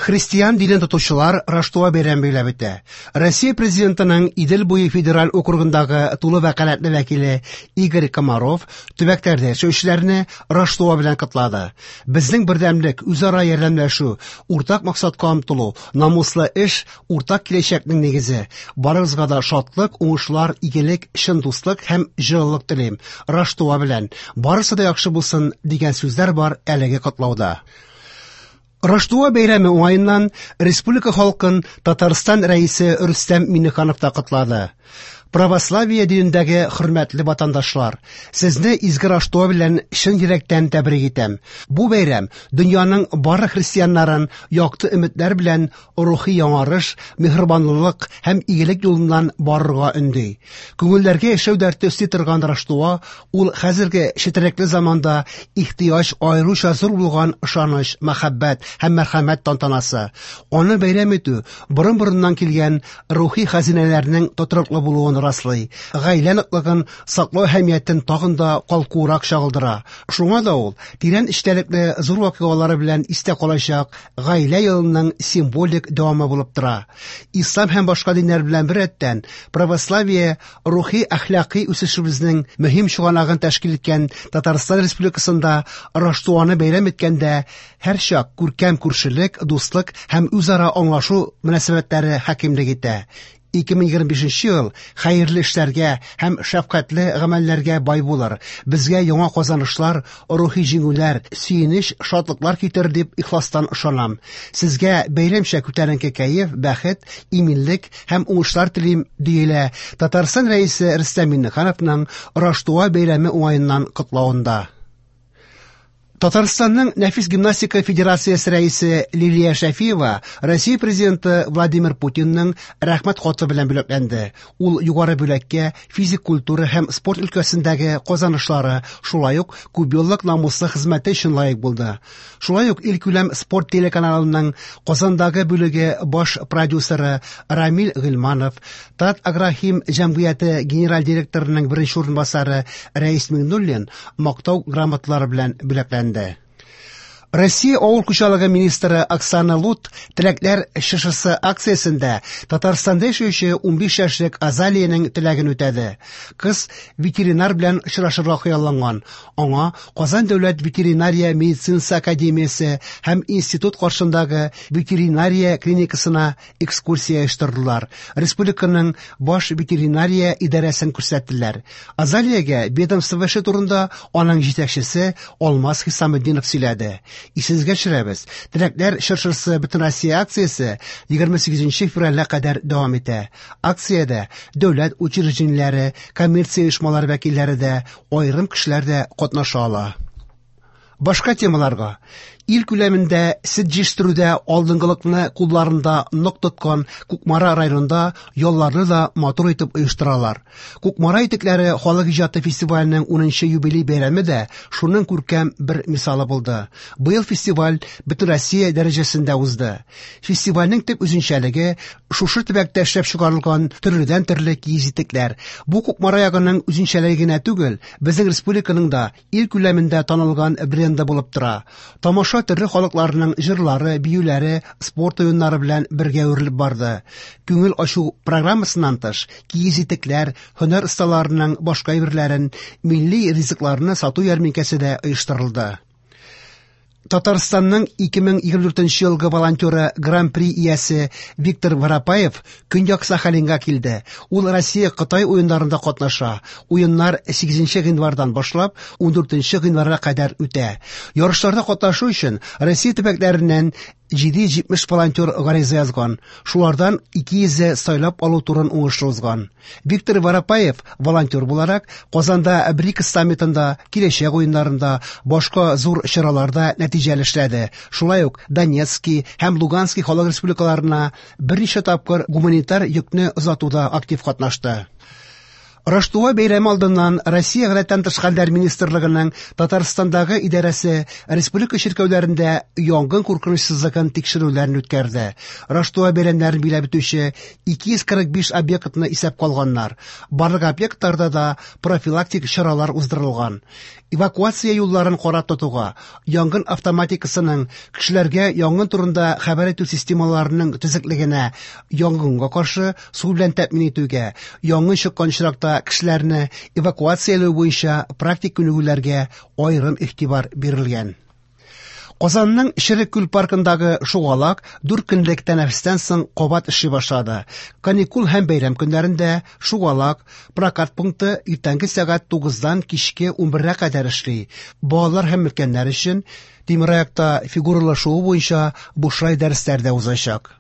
Христиан динен тотучылар Раштуа бәйрәмен бәйләп үтә. Россия президентының Идел буе федераль округындагы тулы вәкаләтле вәкиле Игорь Комаров төбәктәрдә эшләүчеләрне Раштуа белән котлады. Безнең бердәмлек, үзара ярдәмләшү, уртак максатка омтылу, намуслы эш уртак киләчәкнең нигезе. Барыгызга да шатлык, уңышлар, игелек, чын дуслык һәм җылылык телим. Раштуа белән барысы да яхшы булсын дигән сүзләр бар әлеге котлауда. Раштуа бәйрәме уңаеннан республика халкын Татарстан рәисе Рөстәм Миңнеханов та котлады. Православие динендәге хөрмәтле ватандашлар, сезне изге Раштуа белән чын йөрәктән тәбрик итәм. Бу бәйрәм дөньяның бары христианнарын якты өметләр белән рухи яңарыш, миһербанлылык һәм игелек юлыннан барырга өнди. Күңелләргә яшәү дәрте өсти торган Раштуа, ул хәзерге четерекле заманда ихтыяҗ аеруча зур булган ышаныч, мәхәббәт һәм мәрхәмәт тантанасы. Аны бәйрәм итү борын-борыннан килгән рухи хәзинәләрнең тотрыклы булуын раслый, гаилә ныклыгын саклау әһәмиятен тагын да калкурак чагылдыра. Шуңа да ул тирән эчтәлекле зур вакыйгалары белән истә калачак гаилә елының символик дәвамы булып тора. Ислам һәм башка диннәр белән бер рәттән православие рухи әхлакый үсешебезнең мөһим чыганагын тәшкил иткән Татарстан Республикасында Раштуаны бәйрәм иткәндә һәрчак күркәм күршелек, дуслык һәм үзара аңлашу мөнәсәбәтләре хакимлек итә. 2025 ел хәерле эшләргә һәм шәфкатьле гамәлләргә бай булыр. Безгә яңа казанышлар, рухи җиңүләр, сөенеч, шатлыклар китер дип ихластан ышанам. Сезгә бәйрәмчә күтәренке кәеф, бәхет, иминлек һәм уңышлар телим, диелә Татарстан рәисе Рөстәм Миңнехановның Раштуа бәйрәме уңаеннан котлавында. Татарстанның Нәфис гимнастика федерациясе рәисе Лилия Шәфиева Россия президенты Владимир Путинның рәхмәт хаты белән бүләкләнде. Ул югары бүләккә физик культура һәм спорт өлкәсендәге казанышлары, шулай ук күпьеллык намуслы хезмәте өчен лаек булды. Шулай ук илкүләм спорт телеканалының Казандагы бүлеге баш продюсеры Рамил Гыйльманов, Тат Агрохим җәмгыяте генераль директорының беренче урынбасары Рәис Миңнуллин мактау грамоталары белән бүләкләнде. Россия авыл хуҗалыгы министры Оксана Лут теләкләр шышысы акциясендә Татарстанда яшәүче 15 яшьлек Азалиянең теләген үтәде. Кыз ветеринар белән очрашырга хыялланган. Аңа Казан дәүләт ветеринария медицинасы академиясе һәм институт каршындагы ветеринария клиникасына экскурсия оештырдылар. Республиканың баш ветеринария идарәсен күрсәттеләр. Азалиягә ведомство эше турында аның җитәкчесе Алмаз Хисаметдинов сөйләде. Исезгә төшерәбез. Теләкләр шыршысы бөтен Россия акциясе 28 февральгә кадәр дәвам итә. Акциядә дәүләт учреждениеләре, коммерция оешмалары вәкилләре дә, аерым кешеләр дә катнаша ала. Башка темаларга. Ил күләмендә сөт җитештерүдә алдынгылыкны кулларында нык тоткан Кукмара районында ялларны да матур итеп оештыралар. Кукмара итекләре халык иҗаты фестиваленең 10нчы юбилей бәйрәме дә шуның күркәм бер мисалы булды. Быел фестиваль бөтен Россия дәрәҗәсендә узды. Фестивальнең төп үзенчәлеге шушы төбәктә эшләп чыгарылган төрле киез итекләр. Бу Кукмара ягының үзенчәлеге генә түгел, безнең республиканың да ил күләмендә танылган бренды булып тора. Тамаша төрле халыкларның җырлары, биюләре, спорт уеннары белән бергә үрелеп барды. Күңел ачу программасыннан тыш, киез итекләр, һөнәр осталарының башка әйберләрен, милли ризыкларны сату ярминкәсе дә оештырылды. Татарстанның 2024 елгы волонтеры Гран-при иясе Виктор Воропаев Көньяк Сахалинга килде. Ул Россия-Кытай уеннарында катнаша. Уеннар 8 гыйнвардан башлап 14 гыйнварга кадәр үтә. Ярышларда катнашу өчен Россия төбәкләреннән 770 волонтер гариза язган. Шулардан 200 сайлап алу турын уңышлы узган. Виктор Воропаев волонтер буларак Казанда БРИКС саммитында, киләчәк уеннарында, башка зур чараларда нәтиҗәле эшләде. Шулай ук Донецкий һәм Луганский халык республикаларына берничә тапкыр гуманитар йөкне озатуда актив катнашты. Раштуа бәйрәме алдыннан Россия Гадәттән тыш хәлләр министрлыгының Татарстандагы идарәсе республика чиркәүләрендә янгын куркынычсызлыгын тикшерүләрен үткәрде. Раштуа бәйрәмнәрен биләп үтүче 245 объектны исәпкә алганнар. Барлык объектларда да профилактик чаралар уздырылган. Эвакуация юлларын карап тотуга, янгын автоматикасының кешеләргә янгын турында хәбәр итү системаларының төзеклегенә, янгынга каршы су белән тәэмин итүгә, янгын чыккан очракта кешеләрне эвакуацияләү буенча практик күнегүләргә аерым игътибар бирелгән. Казанның Шәрык күл паркындагы шугалак 4 көнлек тәнәфестән соң кабат эшли башлады. Каникул һәм бәйрәм көннәрендә шугалак прокат пункты иртәнге сәгать 9-дан кичке 11-гә кадәр эшли. Балалар һәм өлкәннәр өчен Тимераякта фигуралашуы буенча бушлай дәресләр дә узачак.